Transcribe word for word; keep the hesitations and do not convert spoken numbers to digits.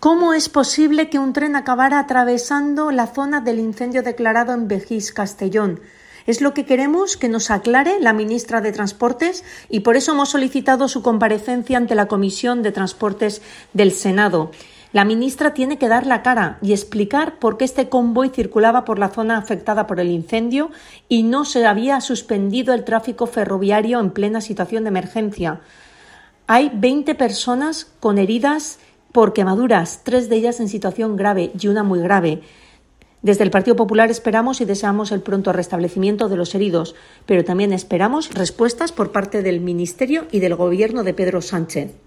¿Cómo es posible que un tren acabara atravesando la zona del incendio declarado en Begís, Castellón? Es lo que queremos que nos aclare la ministra de Transportes y por eso hemos solicitado su comparecencia ante la Comisión de Transportes del Senado. La ministra tiene que dar la cara y explicar por qué este convoy circulaba por la zona afectada por el incendio y no se había suspendido el tráfico ferroviario en plena situación de emergencia. Hay veinte personas con heridas por quemaduras, tres de ellas en situación grave y una muy grave. Desde el Partido Popular esperamos y deseamos el pronto restablecimiento de los heridos, pero también esperamos respuestas por parte del Ministerio y del Gobierno de Pedro Sánchez.